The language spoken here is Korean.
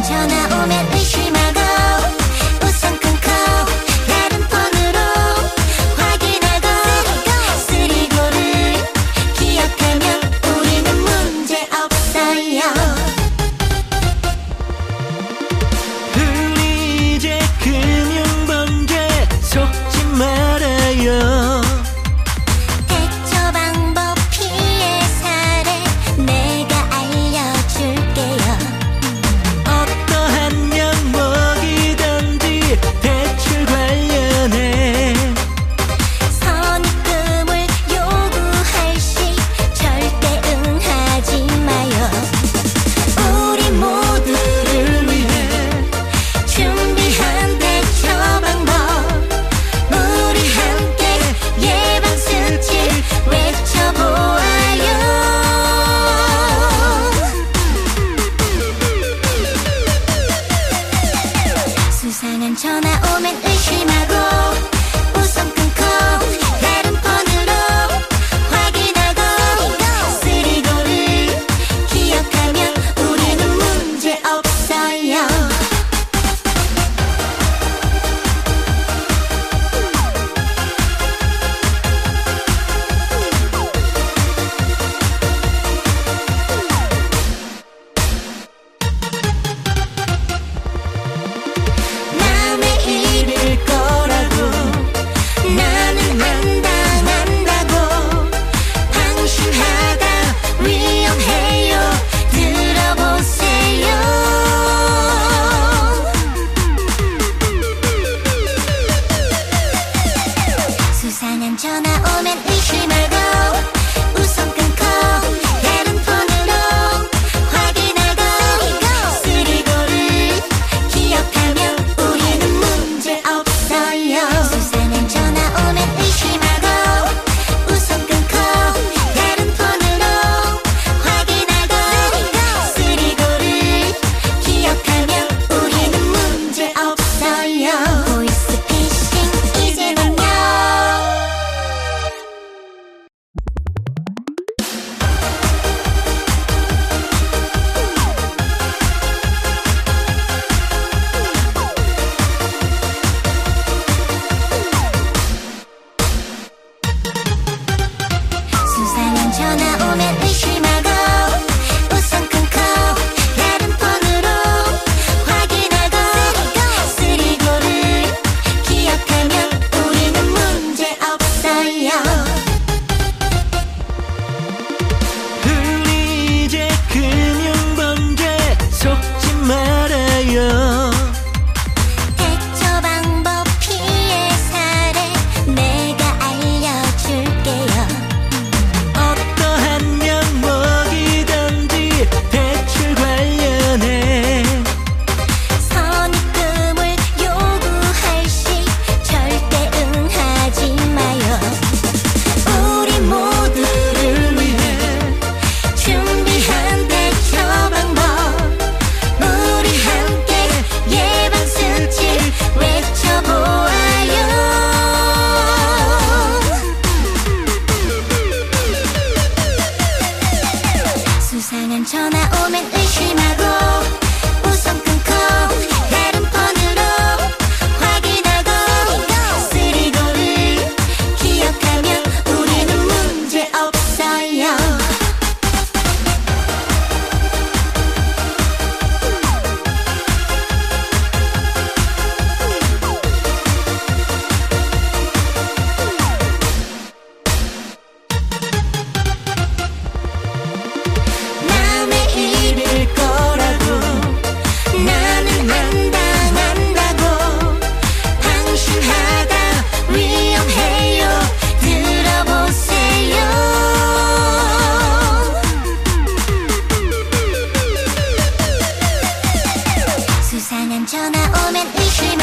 전화 오면 의심하고 우선 끊고 다른 폰으로 확인하고 쓰리고를 기억하면 우리는 문제 없어요. 우리 이제 금융범죄 속지 말아요. 대처 방법 피해 사례 내가 알려줄게요. 어떠한 명목이든지 대출 관련해 선입금을 요구할 시 절대 응하지 마요. 우리 모두를 위해 준비한 대처 방법 우리 함께 예방 수칙 외쳐보아요. 수상한 전화 오면 의심하고 우선 끊고 다른 폰으로 확인하고 쓰리고를 기억하면 우리는 문제 없어요. 남의 일일 거라고 나는 안 당한다고 방심하다 위험해요. 들어보세요. 수상한 전화 오면 의심하고 우선 끊고 다른 폰으로 확인하고 쓰리고를 기억하면 우리는 문제 없어요. 수상한 전화 오면 의심하고 우선 끊고 다른 폰으로 확인하고 쓰리고를 기억하면 우리는 문제 없어요. 보이스피싱 이제는요. 수상한 전화 오면 의심하고 우선 끊고 다른 폰으로 확인하고 쓰리고를 기억하면 우리는 문제 없어요. 우리 이제 금융범죄 속지 말아요. 대처 방법 피해 사례 내가 알려줄게요. 어떠한 명목이든지 대출 관련해 선입금을 요구할 시 절대 응하지 마요. 우리 모두를 위해 준비한 대처 방법 우리 함께 예방 수칙 외쳐보아요. 수상한 전화 오면 의심하고 우선 끊고 다른 폰으로 확인하고 쓰리고를 기억하면 우리는 문제 없어요. 남의 일일 거라고 나는 안 당한다고 방심하다 위험해요. 들어보세요. 수상한 전화 오면 의심